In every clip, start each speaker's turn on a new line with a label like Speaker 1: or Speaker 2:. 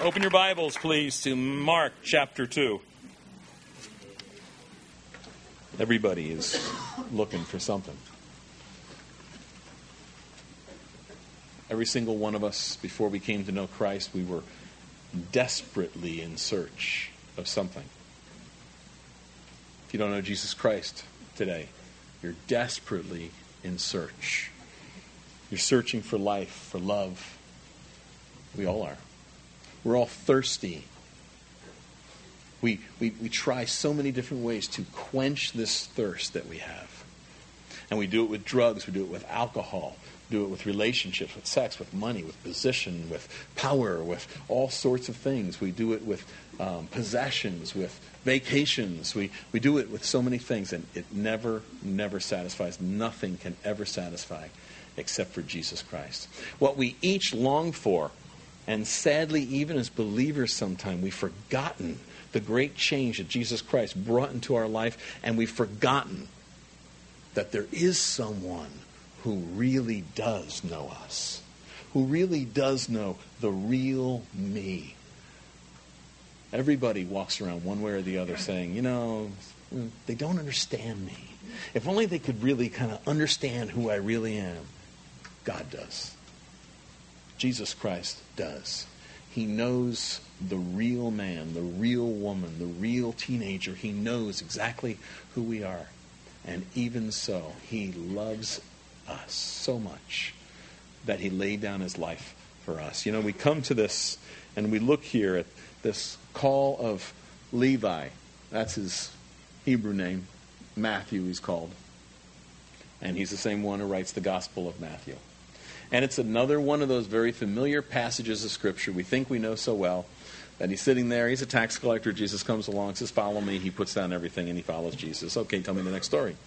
Speaker 1: Open your Bibles, please, to Mark chapter 2. Everybody is looking for something. Every single one of us, before we came to know Christ, we were desperately in search of something. If you don't know Jesus Christ today, you're desperately in search. You're searching for life, for love. We all are. We're all thirsty. We try so many different ways to quench this thirst that we have. And we do it with drugs, we do it with alcohol, we do it with relationships, with sex, with money, with position, with power, with all sorts of things. We do it with possessions, with vacations. We do it with so many things, and it never satisfies. Nothing can ever satisfy except for Jesus Christ. What we each long for, and sadly, even as believers sometimes, we've forgotten the great change that Jesus Christ brought into our life, and we've forgotten that there is someone who really does know us, who really does know the real me. Everybody walks around one way or the other saying, they don't understand me. If only they could really kind of understand who I really am. God does. Jesus Christ does. He knows the real man, the real woman, the real teenager. He knows exactly who we are. And even so, He loves us so much that He laid down His life for us. We come to this and we look here at this call of Levi. That's his Hebrew name. Matthew he's called. And he's the same one who writes the Gospel of Matthew. And it's another one of those very familiar passages of Scripture we think we know so well, that he's sitting there, he's a tax collector, Jesus comes along, says, follow me, he puts down everything and he follows Jesus. Okay, tell me the next story.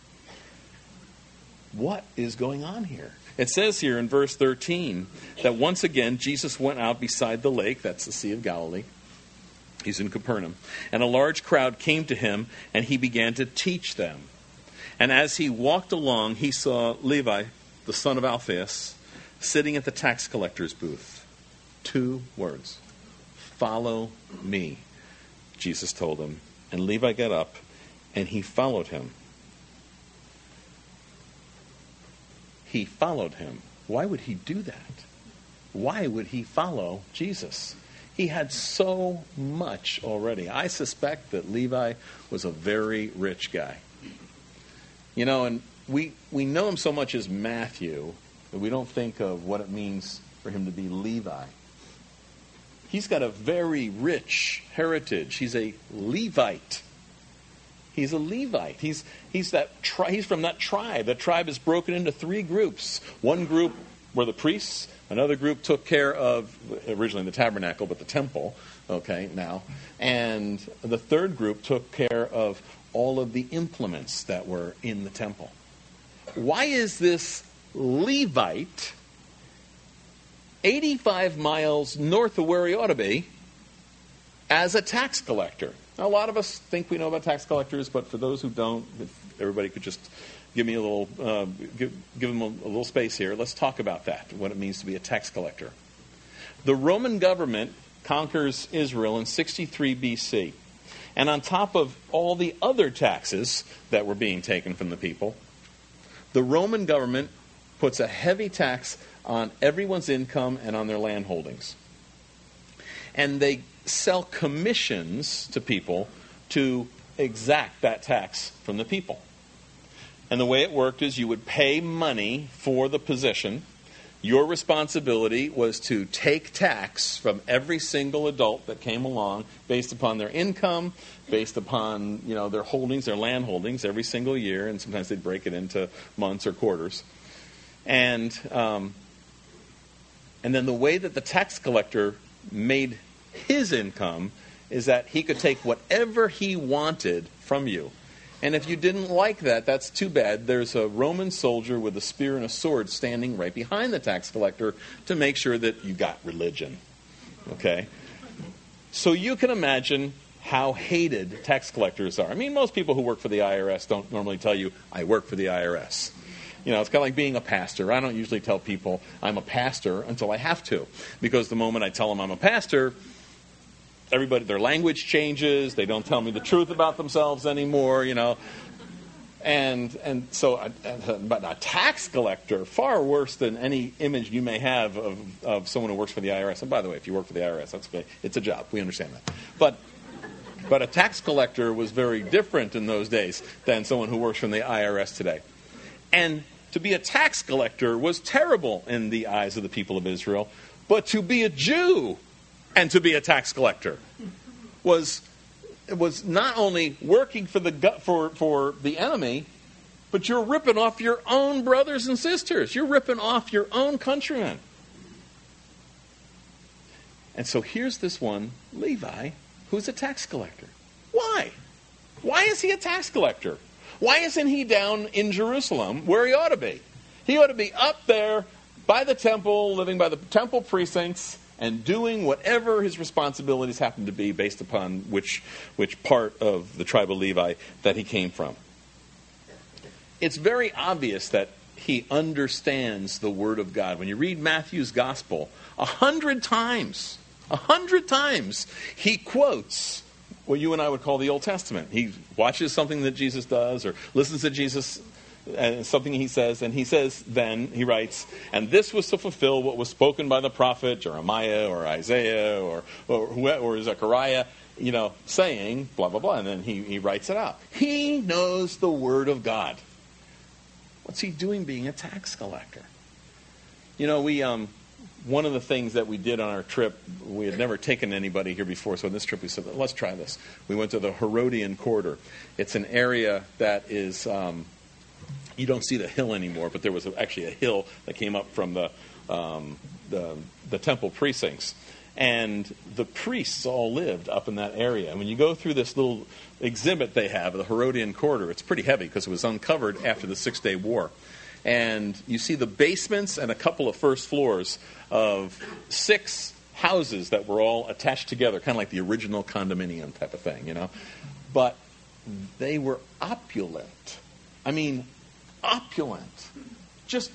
Speaker 1: What is going on here? It says here in verse 13 that once again Jesus went out beside the lake, that's the Sea of Galilee. He's in Capernaum. And a large crowd came to him and he began to teach them. And as he walked along, he saw Levi, the son of Alphaeus, sitting at the tax collector's booth. 2 words. Follow me, Jesus told him. And Levi got up and he followed him. He followed him. Why would he do that? Why would he follow Jesus? He had so much already. I suspect that Levi was a very rich guy. And we know him so much as Matthew, but we don't think of what it means for him to be Levi. He's got a very rich heritage. He's a Levite. He's a Levite. He's from that tribe. That tribe is broken into 3 groups. One group were the priests. Another group took care of, originally the tabernacle, but the temple, now. And the third group took care of all of the implements that were in the temple. Why is this Levite 85 miles north of where he ought to be as a tax collector? Now, a lot of us think we know about tax collectors, but for those who don't, if everybody could just give me a little, give them a little space here. Let's talk about that, what it means to be a tax collector. The Roman government conquers Israel in 63 BC. And on top of all the other taxes that were being taken from the people, the Roman government puts a heavy tax on everyone's income and on their land holdings. And they sell commissions to people to exact that tax from the people. And the way it worked is you would pay money for the position. Your responsibility was to take tax from every single adult that came along based upon their income, based upon their holdings, their land holdings every single year, and sometimes they'd break it into months or quarters. And then the way that the tax collector made his income is that he could take whatever he wanted from you. And if you didn't like that, that's too bad. There's a Roman soldier with a spear and a sword standing right behind the tax collector to make sure that you got religion. Okay? So you can imagine how hated tax collectors are. I mean, most people who work for the IRS don't normally tell you, I work for the IRS. It's kind of like being a pastor. I don't usually tell people I'm a pastor until I have to. Because the moment I tell them I'm a pastor, everybody, their language changes. They don't tell me the truth about themselves anymore, And so, but a tax collector, far worse than any image you may have of someone who works for the IRS. And by the way, if you work for the IRS, that's okay. It's a job. We understand that. But a tax collector was very different in those days than someone who works from the IRS today. And to be a tax collector was terrible in the eyes of the people of Israel. But to be a Jew and to be a tax collector was not only working for the enemy, but you're ripping off your own brothers and sisters. You're ripping off your own countrymen. And so here's this one, Levi, who's a tax collector. Why? Why is he a tax collector? Why isn't he down in Jerusalem where he ought to be? He ought to be up there by the temple, living by the temple precincts, and doing whatever his responsibilities happen to be based upon which part of the tribe of Levi that he came from. It's very obvious that he understands the Word of God. When you read Matthew's Gospel, 100 times, he quotes what you and I would call the Old Testament. He watches something that Jesus does or listens to Jesus and something he says, and he writes, and this was to fulfill what was spoken by the prophet Jeremiah or Isaiah or Zechariah, saying blah, blah, blah, and then he writes it out. He knows the Word of God. What's he doing being a tax collector? One of the things that we did on our trip, we had never taken anybody here before, so on this trip we said, let's try this. We went to the Herodian Quarter. It's an area that is, you don't see the hill anymore, but there was actually a hill that came up from the temple precincts. And the priests all lived up in that area. And when you go through this little exhibit they have, the Herodian Quarter, it's pretty heavy because it was uncovered after the 6-Day War. And you see the basements and a couple of first floors of 6 houses that were all attached together, kind of like the original condominium type of thing, But they were opulent. I mean, opulent. Just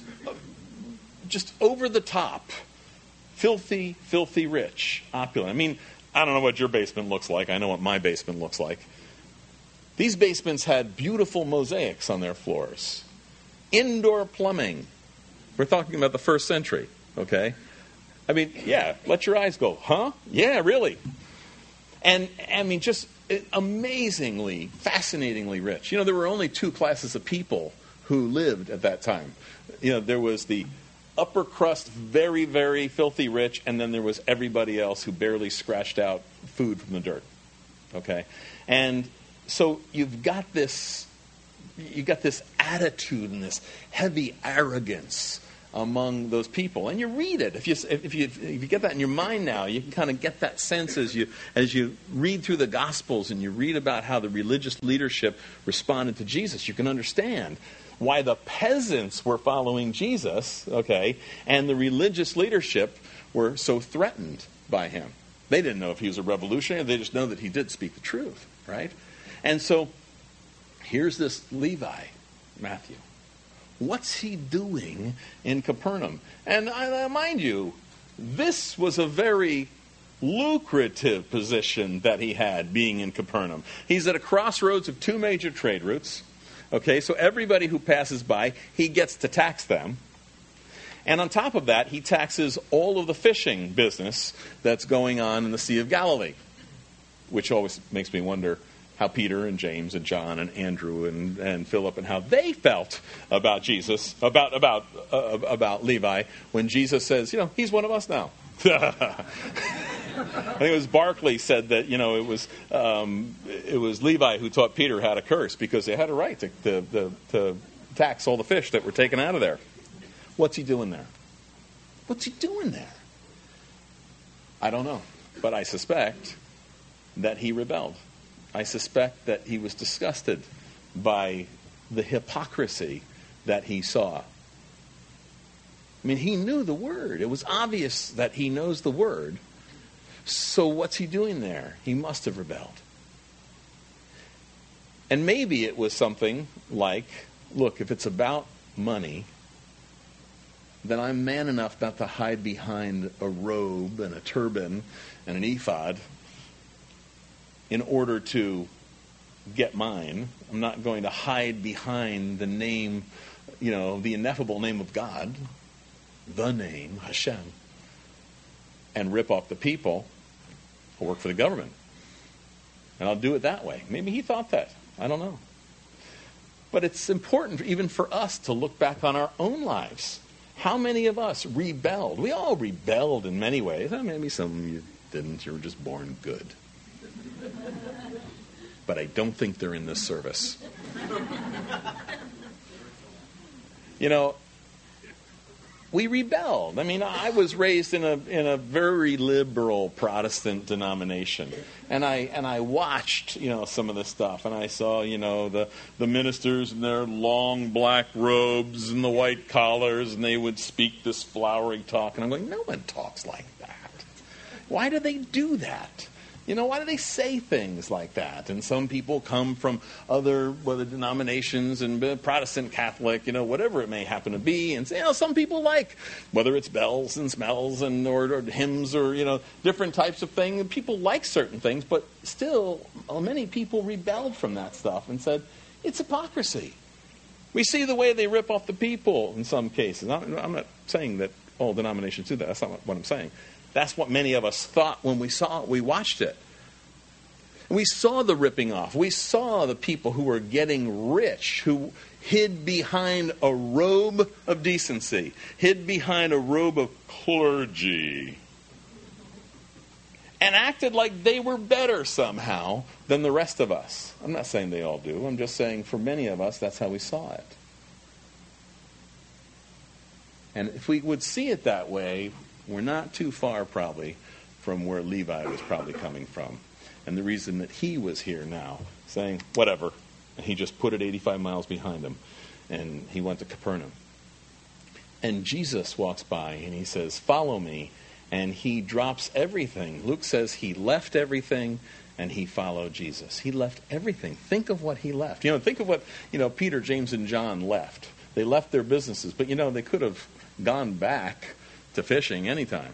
Speaker 1: over the top. Filthy rich. Opulent. I mean, I don't know what your basement looks like. I know what my basement looks like. These basements had beautiful mosaics on their floors. Indoor plumbing. We're talking about the 1st century, okay? I mean, yeah, let your eyes go, huh? Yeah, really. And, I mean, just amazingly, fascinatingly rich. There were only 2 classes of people who lived at that time. There was the upper crust, very, very filthy rich, and then there was everybody else who barely scratched out food from the dirt, okay? And so you've got this attitude and this heavy arrogance among those people, and you read it. If you get that in your mind now, you can kind of get that sense as you read through the Gospels and you read about how the religious leadership responded to Jesus. You can understand why the peasants were following Jesus, okay, and the religious leadership were so threatened by him. They didn't know if he was a revolutionary. They just know that he did speak the truth, right? And so here's this Levi, Matthew. What's he doing in Capernaum? And mind you, this was a very lucrative position that he had being in Capernaum. He's at a crossroads of 2 major trade routes. Okay, so everybody who passes by, he gets to tax them. And on top of that, he taxes all of the fishing business that's going on in the Sea of Galilee, which always makes me wonder how Peter and James and John and Andrew and Philip and how they felt about Jesus, about Levi, when Jesus says, he's one of us now. I think it was Barclay said that it was Levi who taught Peter how to curse because they had a right to tax all the fish that were taken out of there. What's he doing there? What's he doing there? I don't know, but I suspect that he rebelled. I suspect that he was disgusted by the hypocrisy that he saw. I mean, he knew the Word. It was obvious that he knows the Word. So what's he doing there? He must have rebelled. And maybe it was something like, look, if it's about money, then I'm man enough not to hide behind a robe and a turban and an ephod in order to get mine. I'm not going to hide behind the name, the ineffable name of God, the name, Hashem, and rip off the people. I'll work for the government. And I'll do it that way. Maybe he thought that. I don't know. But it's important even for us to look back on our own lives. How many of us rebelled? We all rebelled in many ways. Maybe some of you didn't. You were just born good. But I don't think they're in this service. We rebelled. I was raised in a very liberal Protestant denomination, and I watched some of this stuff, and I saw the ministers in their long black robes and the white collars, and they would speak this flowery talk, and I'm going, no one talks like that. Why do they do that? Why do they say things like that? And some people come from other denominations and Protestant, Catholic, whatever it may happen to be, and say, some people like, whether it's bells and smells and or hymns or different types of things. People like certain things, but still, many people rebelled from that stuff and said it's hypocrisy. We see the way they rip off the people in some cases. I'm not saying that all denominations do that. That's not what I'm saying. That's what many of us thought when we watched it. We saw the ripping off. We saw the people who were getting rich, who hid behind a robe of decency, hid behind a robe of clergy, and acted like they were better somehow than the rest of us. I'm not saying they all do. I'm just saying for many of us, that's how we saw it. And if we would see it that way, we're not too far, probably, from where Levi was probably coming from. And the reason that he was here now, saying, whatever. And he just put it 85 miles behind him. And he went to Capernaum. And Jesus walks by and he says, follow me. And he drops everything. Luke says he left everything and he followed Jesus. He left everything. Think of what he left. Think of what, Peter, James, and John left. They left their businesses. But, they could have gone back to fishing anytime.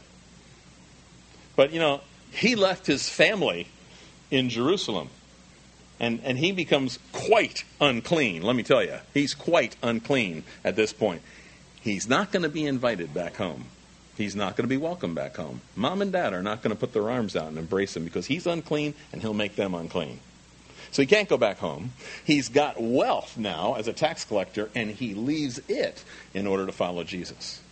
Speaker 1: But, he left his family in Jerusalem. And he becomes quite unclean, let me tell you. He's quite unclean at this point. He's not going to be invited back home. He's not going to be welcomed back home. Mom and Dad are not going to put their arms out and embrace him because he's unclean and he'll make them unclean. So he can't go back home. He's got wealth now as a tax collector, and he leaves it in order to follow Jesus.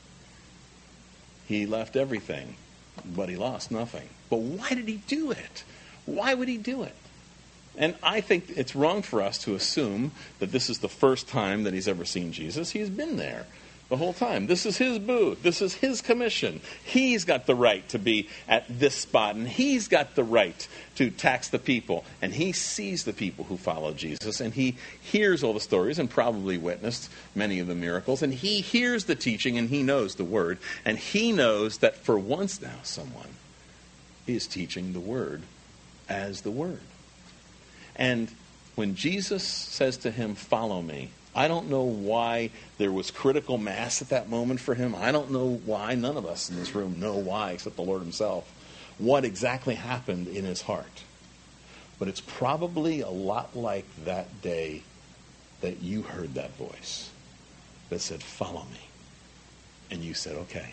Speaker 1: He left everything, but he lost nothing. But why did he do it? Why would he do it? And I think it's wrong for us to assume that this is the first time that he's ever seen Jesus. He's been there the whole time. This is his booth. This is his commission. He's got the right to be at this spot, and he's got the right to tax the people. And he sees the people who follow Jesus, and he hears all the stories and probably witnessed many of the miracles, and he hears the teaching, and he knows the word, and he knows that for once now someone is teaching the word as the word. And when Jesus says to him, follow me, I don't know why there was critical mass at that moment for him. I don't know why. None of us in this room know why, except the Lord himself, what exactly happened in his heart. But it's probably a lot like that day that you heard that voice that said, follow me. And you said, okay.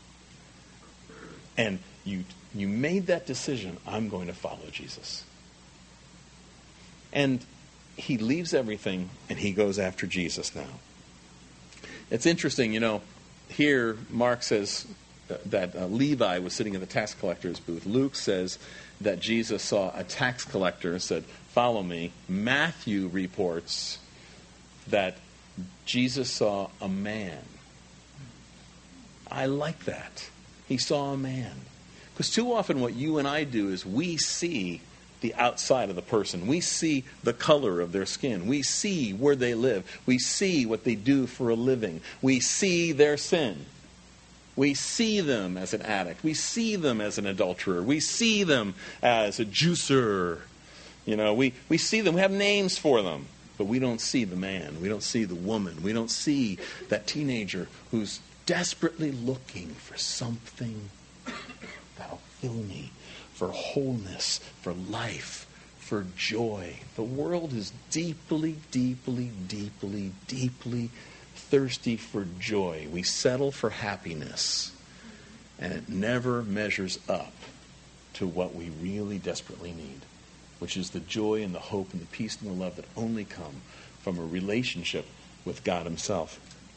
Speaker 1: And you made that decision, I'm going to follow Jesus. And he leaves everything and he goes after Jesus now. It's interesting, here Mark says that Levi was sitting in the tax collector's booth. Luke says that Jesus saw a tax collector and said, follow me. Matthew reports that Jesus saw a man. I like that. He saw a man. Because too often what you and I do is we see the outside of the person. We see the color of their skin. We see where they live. We see what they do for a living. We see their sin. We see them as an addict. We see them as an adulterer. We see them as a juicer. We see them. We have names for them. But we don't see the man. We don't see the woman. We don't see that teenager who's desperately looking for something that'll fill me, for wholeness, for life, for joy. The world is deeply, deeply, deeply, deeply thirsty for joy. We settle for happiness, and it never measures up to what we really desperately need, which is the joy and the hope and the peace and the love that only come from a relationship with God himself.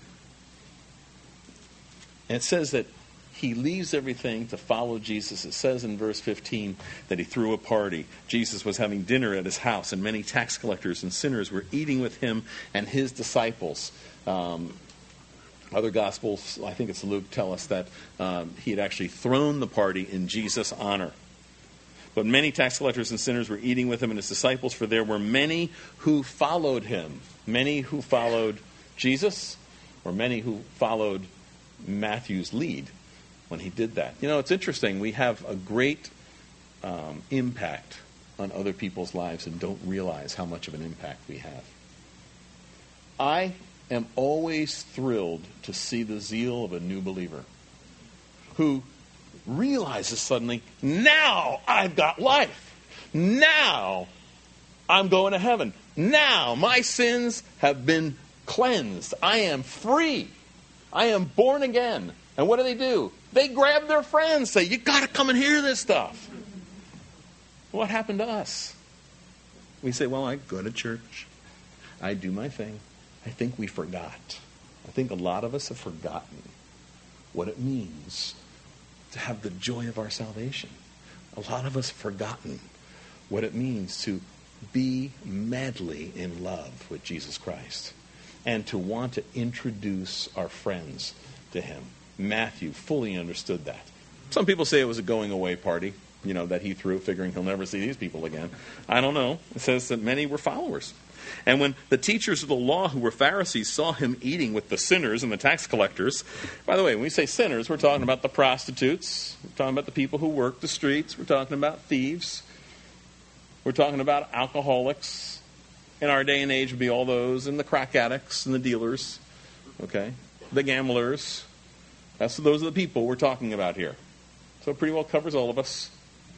Speaker 1: And it says that he leaves everything to follow Jesus. It says in verse 15 that he threw a party. Jesus was having dinner at his house, and many tax collectors and sinners were eating with him and his disciples. Other Gospels, I think it's Luke, tell us that he had actually thrown the party in Jesus' honor. But many tax collectors and sinners were eating with him and his disciples, for there were many who followed him. Many who followed Jesus, or many who followed Matthew's lead when he did that. You know, it's interesting. We have a great impact on other people's lives and don't realize how much of an impact we have. I am always thrilled to see the zeal of a new believer who realizes suddenly, now I've got life. Now I'm going to heaven. Now my sins have been cleansed. I am free. I am born again. And what do? They grab their friends, say, you got to come and hear this stuff. What happened to us? We say, well, I go to church. I do my thing. I think we forgot. I think a lot of us have forgotten what it means to have the joy of our salvation. A lot of us have forgotten what it means to be madly in love with Jesus Christ and to want to introduce our friends to him. Matthew fully understood that. Some people say it was a going away party, that he threw, figuring he'll never see these people again. I don't know. It says that many were followers. And when the teachers of the law who were Pharisees saw him eating with the sinners and the tax collectors, by the way, when we say sinners, we're talking about the prostitutes, we're talking about the people who work the streets, we're talking about thieves, we're talking about alcoholics. In our day and age would be all those, and the crack addicts and the dealers, okay, the gamblers. Those are the people we're talking about here. So it pretty well covers all of us.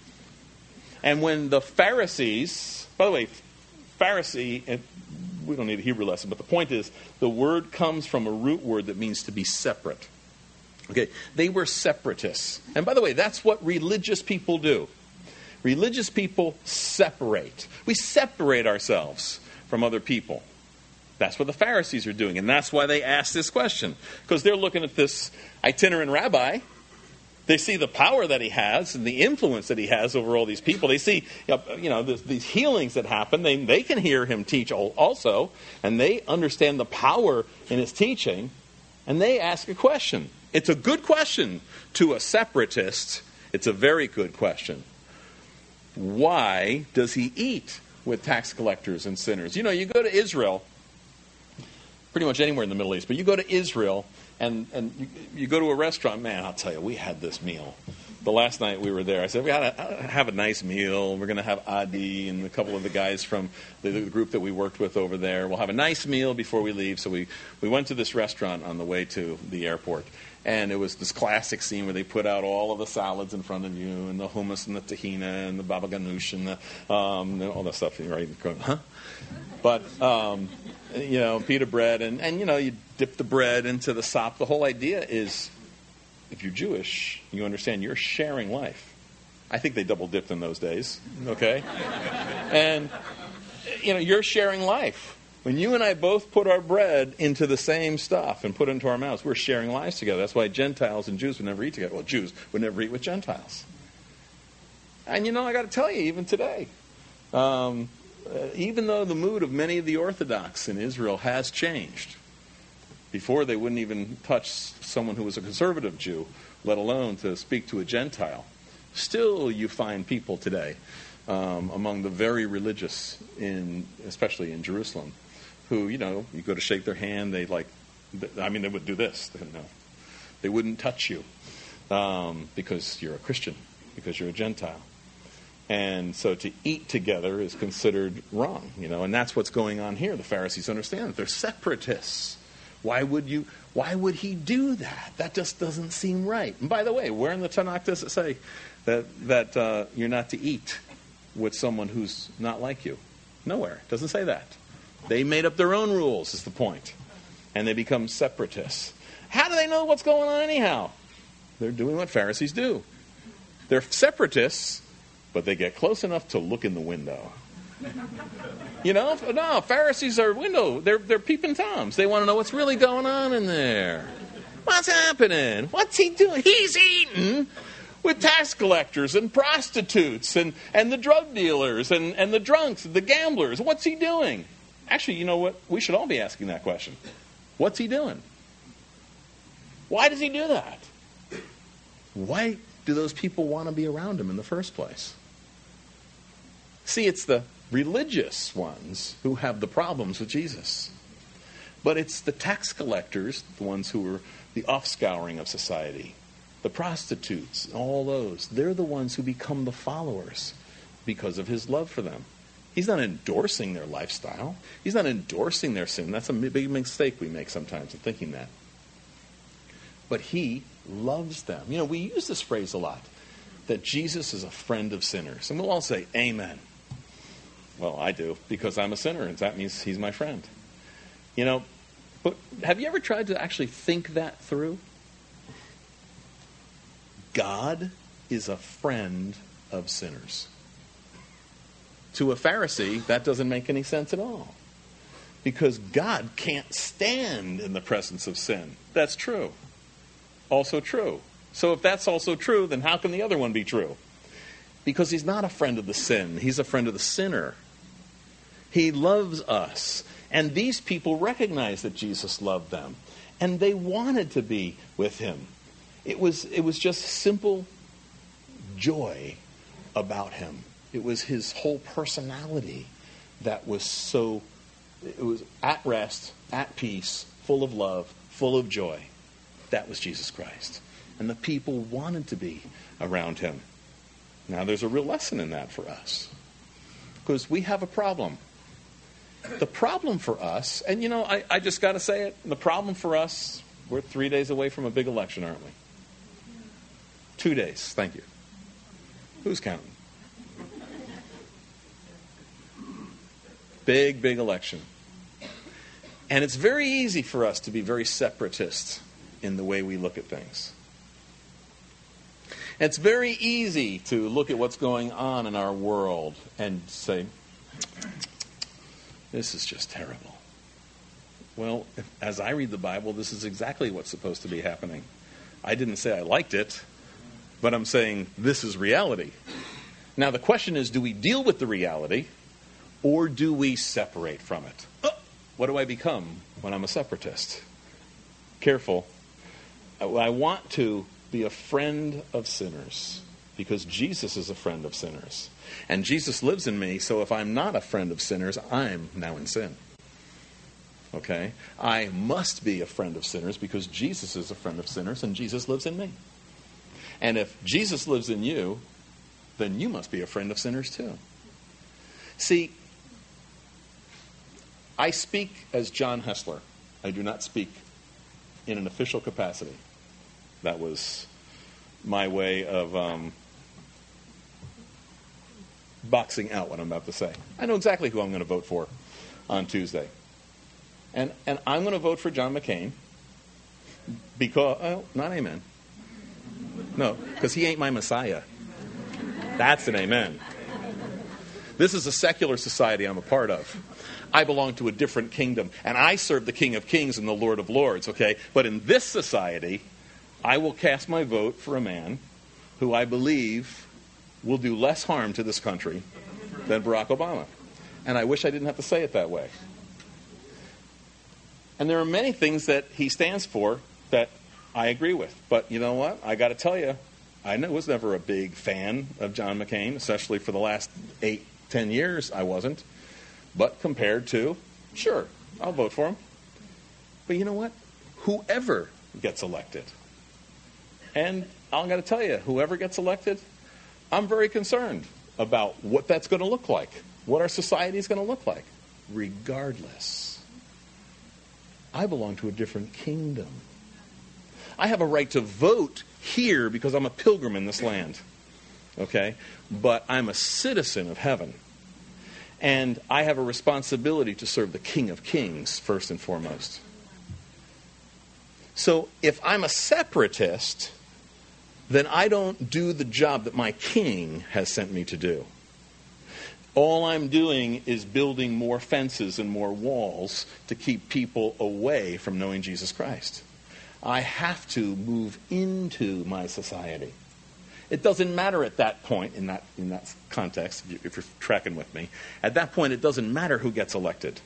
Speaker 1: And when the Pharisees, by the way, Pharisee, we don't need a Hebrew lesson, but the point is, the word comes from a root word that means to be separate. Okay, they were separatists. And by the way, that's what religious people do. Religious people separate. We separate ourselves from other people. That's what the Pharisees are doing, and that's why they ask this question. Because they're looking at this itinerant rabbi. They see the power that he has and the influence that he has over all these people. They see, these healings that happen. They can hear him teach also, and they understand the power in his teaching, and they ask a question. It's a good question to a separatist. It's a very good question. Why does he eat with tax collectors and sinners? You go to Israel, pretty much anywhere in the Middle East, but you go to Israel, and you go to a restaurant, man, I'll tell you, we had this meal. The last night we were there, I said, we got to have a nice meal. We're going to have Adi and a couple of the guys from the group that we worked with over there. We'll have a nice meal before we leave. So we went to this restaurant on the way to the airport. And it was this classic scene where they put out all of the salads in front of you, and the hummus and the tahina and the baba ganoush and all that stuff. Right? Huh? But, pita bread, and you dip the bread into the sop. The whole idea is, if you're Jewish, you understand you're sharing life. I think they double dipped in those days, okay? And, you're sharing life. When you and I both put our bread into the same stuff and put it into our mouths, we're sharing lives together. That's why Gentiles and Jews would never eat together. Well, Jews would never eat with Gentiles. And, I got to tell you, even today, even though the mood of many of the Orthodox in Israel has changed, before they wouldn't even touch someone who was a conservative Jew, let alone to speak to a Gentile, still you find people today among the very religious, especially in Jerusalem, who, you go to shake their hand, they would do this. They wouldn't touch you because you're a Christian, because you're a Gentile. And so to eat together is considered wrong, and that's what's going on here. The Pharisees understand that they're separatists. Why would he do that? That just doesn't seem right. And by the way, where in the Tanakh does it say that you're not to eat with someone who's not like you? Nowhere. It doesn't say that. They made up their own rules, is the point. And they become separatists. How do they know what's going on anyhow? They're doing what Pharisees do. They're separatists, but they get close enough to look in the window. No, Pharisees are they're peeping Toms. They want to know what's really going on in there. What's happening? What's he doing? He's eating with tax collectors and prostitutes and the drug dealers and the drunks, the gamblers. What's he doing? Actually, you know what? We should all be asking that question. What's he doing? Why does he do that? Why do those people want to be around him in the first place? See, it's the religious ones who have the problems with Jesus. But it's the tax collectors, the ones who are the offscouring of society, the prostitutes, all those. They're the ones who become the followers because of his love for them. He's not endorsing their lifestyle. He's not endorsing their sin. That's a big mistake we make sometimes in thinking that. But he loves them. We use this phrase a lot, that Jesus is a friend of sinners. And we'll all say, amen. Well, I do, because I'm a sinner, and that means he's my friend. But have you ever tried to actually think that through? God is a friend of sinners. To a Pharisee, that doesn't make any sense at all. Because God can't stand in the presence of sin. That's true. Also true. So if that's also true, then how can the other one be true? Because he's not a friend of the sin. He's a friend of the sinner. He loves us. And these people recognized that Jesus loved them. And they wanted to be with him. It was just simple joy about him. It was his whole personality that was it was at rest, at peace, full of love, full of joy. That was Jesus Christ. And the people wanted to be around him. Now there's a real lesson in that for us. Because we have a problem. The problem for us, and I just got to say it, the problem for us, we're 3 days away from a big election, aren't we? 2 days, thank you. Who's counting? Big election. And it's very easy for us to be very separatist in the way we look at things. It's very easy to look at what's going on in our world and say, this is just terrible. Well, as I read the Bible, this is exactly what's supposed to be happening. I didn't say I liked it, but I'm saying this is reality. Now the question is, do we deal with the reality or do we separate from it? What do I become when I'm a separatist? Careful. I want to be a friend of sinners because Jesus is a friend of sinners. And Jesus lives in me, so if I'm not a friend of sinners, I'm now in sin. Okay? I must be a friend of sinners because Jesus is a friend of sinners and Jesus lives in me. And if Jesus lives in you, then you must be a friend of sinners too. See, I speak as John Hessler. I do not speak in an official capacity. That was my way of boxing out what I'm about to say. I know exactly who I'm going to vote for on Tuesday. And I'm going to vote for John McCain because, not amen. No, because he ain't my Messiah. That's an amen. This is a secular society I'm a part of. I belong to a different kingdom, and I serve the King of Kings and the Lord of Lords, okay? But in this society, I will cast my vote for a man who I believe will do less harm to this country than Barack Obama. And I wish I didn't have to say it that way. And there are many things that he stands for that I agree with. But you know what? I got to tell you, I was never a big fan of John McCain, especially for the last 8-10 years I wasn't. But compared to, sure, I'll vote for him. But you know what? Whoever gets elected, and I'm going to tell you, whoever gets elected, I'm very concerned about what that's going to look like, what our society is going to look like. Regardless, I belong to a different kingdom. I have a right to vote here because I'm a pilgrim in this land. okay? But I'm a citizen of heaven. And I have a responsibility to serve the King of Kings, first and foremost. So if I'm a separatist, then I don't do the job that my king has sent me to do. All I'm doing is building more fences and more walls to keep people away from knowing Jesus Christ. I have to move into my society. It doesn't matter at that point, in that context, if you're tracking with me. At that point, it doesn't matter who gets elected.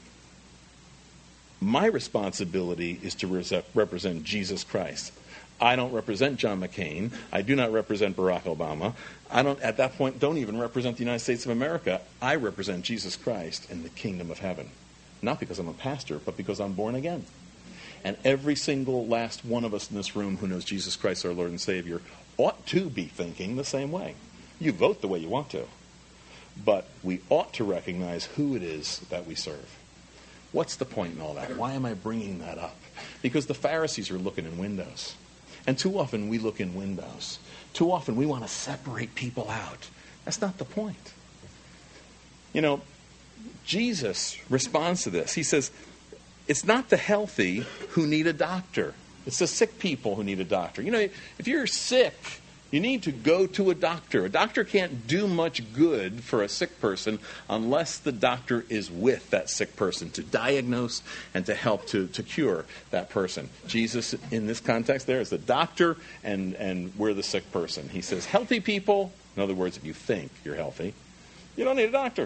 Speaker 1: My responsibility is to represent Jesus Christ. I don't represent John McCain. I do not represent Barack Obama. I don't, at that point, don't even represent the United States of America. I represent Jesus Christ and the kingdom of heaven. Not because I'm a pastor, but because I'm born again. And every single last one of us in this room who knows Jesus Christ, our Lord and Savior, ought to be thinking the same way. You vote the way you want to. But we ought to recognize who it is that we serve. What's the point in all that? Why am I bringing that up? Because the Pharisees are looking in windows. And too often we look in windows. Too often we want to separate people out. That's not the point. You know, Jesus responds to this. He says, it's not the healthy who need a doctor. It's the sick people who need a doctor. You know, if you're sick, you need to go to a doctor. A doctor can't do much good for a sick person unless the doctor is with that sick person to diagnose and to help to cure that person. Jesus, in this context there, is the doctor, and we're the sick person. He says, healthy people, in other words, if you think you're healthy, you don't need a doctor.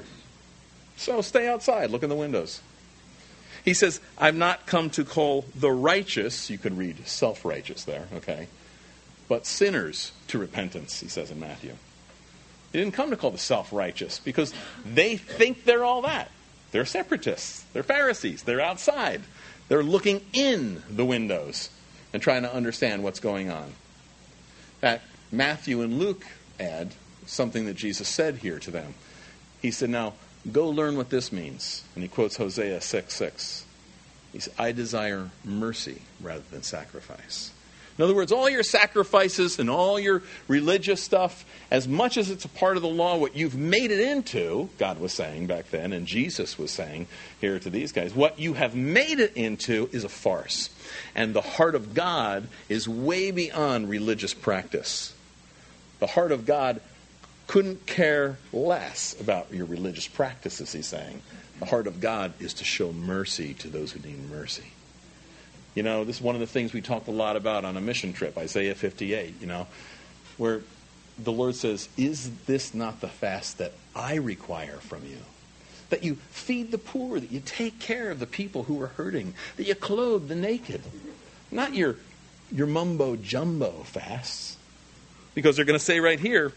Speaker 1: So stay outside, look in the windows. He says, I've not come to call the righteous, you could read self-righteous there, okay, but sinners to repentance, he says in Matthew. He didn't come to call the self-righteous because they think they're all that. They're separatists. They're Pharisees. They're outside. They're looking in the windows and trying to understand what's going on. In fact, Matthew and Luke add something that Jesus said here to them. He said, now, go learn what this means. And he quotes Hosea 6:6. He said, I desire mercy rather than sacrifice. In other words, all your sacrifices and all your religious stuff, as much as it's a part of the law, what you've made it into, God was saying back then, and Jesus was saying here to these guys, what you have made it into is a farce. And the heart of God is way beyond religious practice. The heart of God couldn't care less about your religious practices, he's saying. The heart of God is to show mercy to those who need mercy. You know, this is one of the things we talked a lot about on a mission trip, Isaiah 58, you know, where the Lord says, is this not the fast that I require from you? That you feed the poor, that you take care of the people who are hurting, that you clothe the naked. Not your mumbo-jumbo fasts. Because they're going to say right here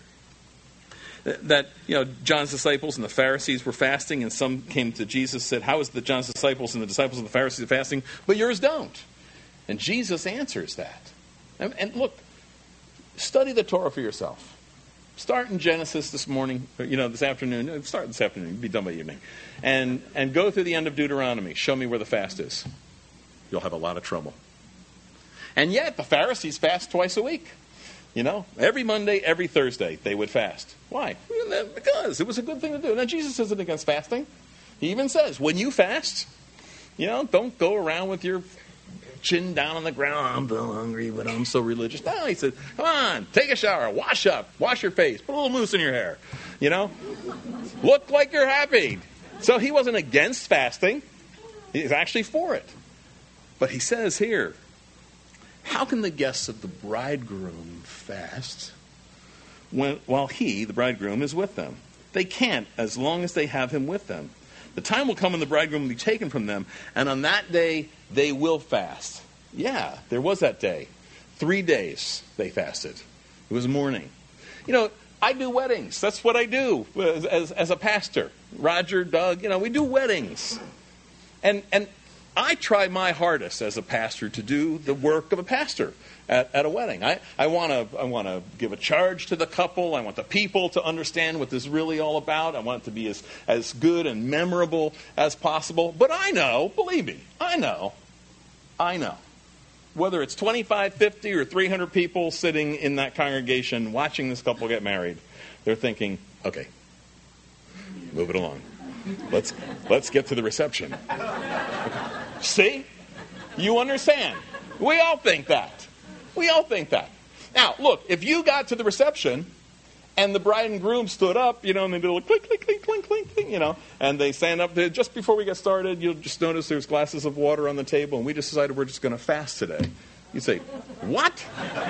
Speaker 1: that, you know, John's disciples and the Pharisees were fasting, and some came to Jesus and said, how is the John's disciples and the disciples of the Pharisees fasting, but yours don't? And Jesus answers that. And look, study the Torah for yourself. Start in Genesis this morning, this afternoon. Start this afternoon. Be done by evening. And go through the end of Deuteronomy. Show me where the fast is. You'll have a lot of trouble. And yet, the Pharisees fast twice a week. You know, every Monday, every Thursday, they would fast. Why? Because it was a good thing to do. Now, Jesus isn't against fasting. He even says, when you fast, don't go around with your chin down on the ground. I'm so hungry, but I'm so religious. No, he said, come on, take a shower, wash up, wash your face, put a little mousse in your hair. Look like you're happy. So he wasn't against fasting. He's actually for it. But he says here, how can the guests of the bridegroom fast while he, the bridegroom, is with them? They can't as long as they have him with them. The time will come when the bridegroom will be taken from them, and on that day they will fast. Yeah, there was that day. 3 days they fasted. It was morning. I do weddings. That's what I do as a pastor. Roger, Doug, we do weddings. And I try my hardest as a pastor to do the work of a pastor at a wedding. I want to give a charge to the couple. I want the people to understand what this is really all about. I want it to be as good and memorable as possible. But I know, believe me, I know, whether it's 25, 50, or 300 people sitting in that congregation watching this couple get married, they're thinking, okay, move it along. Let's get to the reception. See? You understand? We all think that. We all think that. Now, look, if you got to the reception and the bride and groom stood up, and they do a clink, clink, clink, clink, clink, clink, and they stand up there, just before we get started, you'll just notice there's glasses of water on the table, and we just decided we're just going to fast today. You say, what?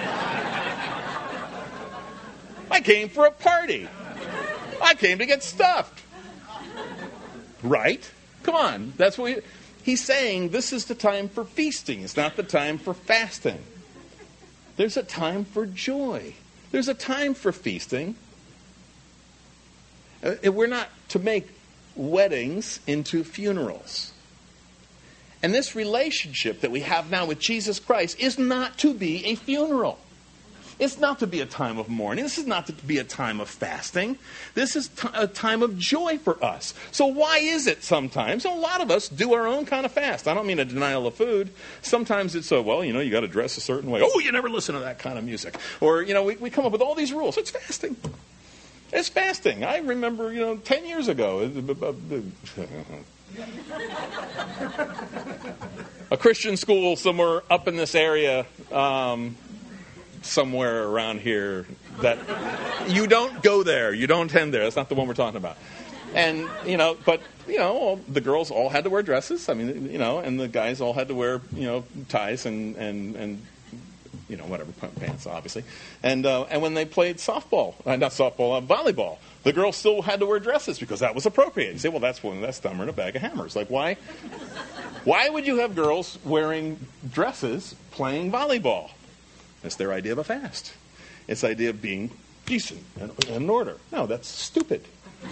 Speaker 1: I came for a party. I came to get stuffed. Right? Come on. That's what he's saying. This is the time for feasting. It's not the time for fasting. There's a time for joy. There's a time for feasting. We're not to make weddings into funerals. And this relationship that we have now with Jesus Christ is not to be a funeral. It's not to be a time of mourning. This is not to be a time of fasting. This is a time of joy for us. So why is it sometimes? A lot of us do our own kind of fast. I don't mean a denial of food. Sometimes it's you got to dress a certain way. Oh, you never listen to that kind of music. Or, we come up with all these rules. It's fasting. It's fasting. I remember, 10 years ago, a Christian school somewhere up in this area, somewhere around here, that you don't go there, you don't attend there. That's not the one we're talking about. And, the girls all had to wear dresses. I mean, and the guys all had to wear, ties and whatever, pants, obviously. And when they played volleyball, the girls still had to wear dresses because that was appropriate. You say, well, that's dumber than a bag of hammers. Like, why would you have girls wearing dresses playing volleyball? That's their idea of a fast. It's the idea of being decent and in order. No, that's stupid.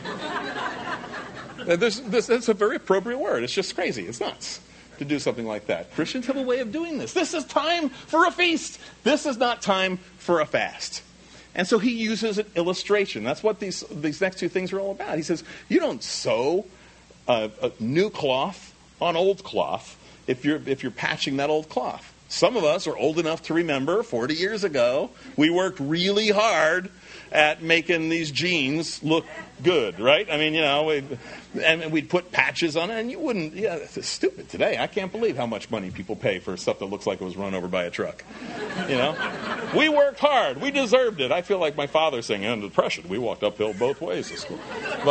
Speaker 1: That's a very appropriate word. It's just crazy. It's nuts to do something like that. Christians have a way of doing this. This is time for a feast. This is not time for a fast. And so he uses an illustration. That's what these next two things are all about. He says, you don't sew a new cloth on old cloth if you're patching that old cloth. Some of us are old enough to remember 40 years ago, we worked really hard at making these jeans look good, right? I mean, and we'd put patches on it, and you wouldn't, it's stupid today. I can't believe how much money people pay for stuff that looks like it was run over by a truck. We worked hard. We deserved it. I feel like my father saying, in the Depression, we walked uphill both ways to school.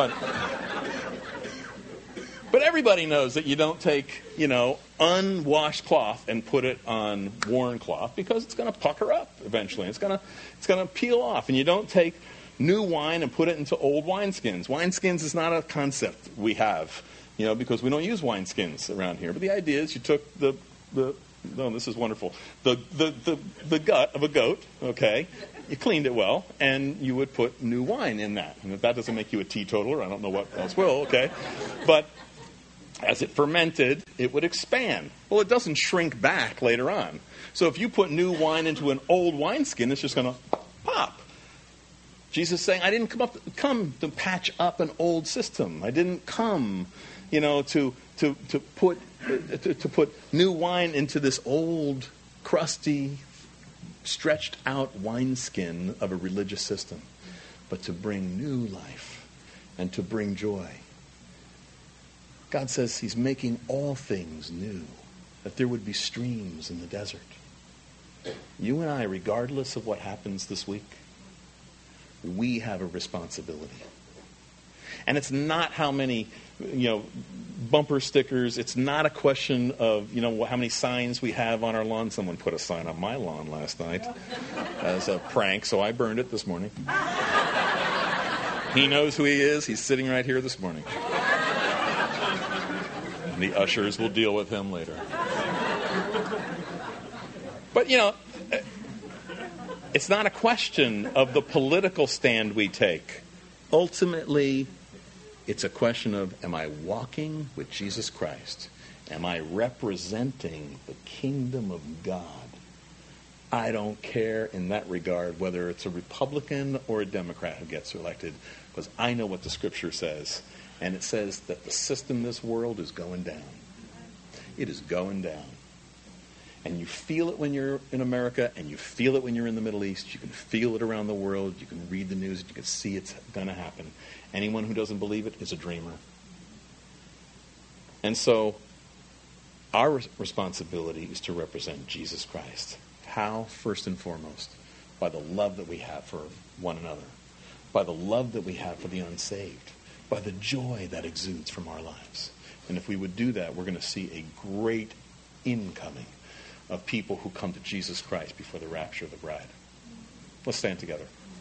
Speaker 1: But everybody knows that you don't take, unwashed cloth and put it on worn cloth because it's going to pucker up eventually. It's going to peel off. And you don't take new wine and put it into old wineskins. Wineskins is not a concept we have, because we don't use wineskins around here. But the idea is you took this is wonderful, the gut of a goat, okay? You cleaned it well, and you would put new wine in that. And if that doesn't make you a teetotaler, I don't know what else will, okay? But as it fermented, it would expand. Well, it doesn't shrink back later on. So if you put new wine into an old wineskin, it's just going to pop. Jesus is saying, I didn't come to patch up an old system. I didn't come, to put new wine into this old, crusty, stretched out wineskin of a religious system, but to bring new life and to bring joy. God says he's making all things new, that there would be streams in the desert. You and I, regardless of what happens this week, we have a responsibility. And it's not how many, bumper stickers. It's not a question of, how many signs we have on our lawn. Someone put a sign on my lawn last night as a prank, so I burned it this morning. He knows who he is. He's sitting right here this morning. And the ushers will deal with him later. But, it's not a question of the political stand we take. Ultimately, it's a question of, am I walking with Jesus Christ? Am I representing the kingdom of God? I don't care in that regard whether it's a Republican or a Democrat who gets elected, because I know what the Scripture says. And it says that the system in this world is going down. It is going down. And you feel it when you're in America, and you feel it when you're in the Middle East. You can feel it around the world. You can read the news. You can see it's going to happen. Anyone who doesn't believe it is a dreamer. And so our responsibility is to represent Jesus Christ. How? First and foremost, by the love that we have for one another, by the love that we have for the unsaved, by the joy that exudes from our lives. And if we would do that, we're going to see a great incoming of people who come to Jesus Christ before the rapture of the bride. Let's stand together.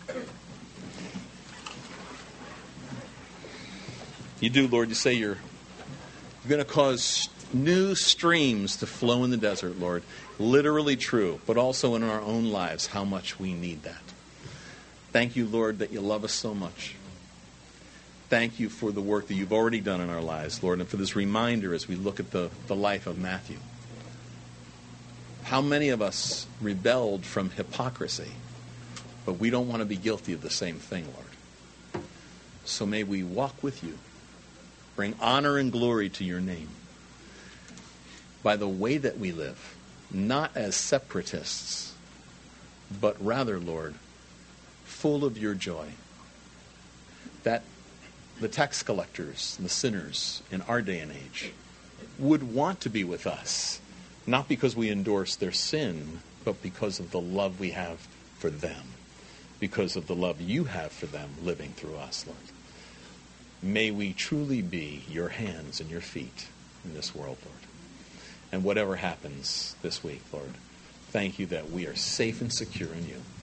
Speaker 1: You do, Lord, you say you're going to cause new streams to flow in the desert, Lord. Literally true, but also in our own lives, how much we need that. Thank you, Lord, that you love us so much. Thank you for the work that you've already done in our lives, Lord, and for this reminder as we look at the life of Matthew. How many of us rebelled from hypocrisy, but we don't want to be guilty of the same thing, Lord. So may we walk with you, bring honor and glory to your name by the way that we live, not as separatists, but rather, Lord, full of your joy. That the tax collectors and the sinners in our day and age would want to be with us, not because we endorse their sin, but because of the love we have for them, because of the love you have for them living through us, Lord. May we truly be your hands and your feet in this world, Lord. And whatever happens this week, Lord, thank you that we are safe and secure in you.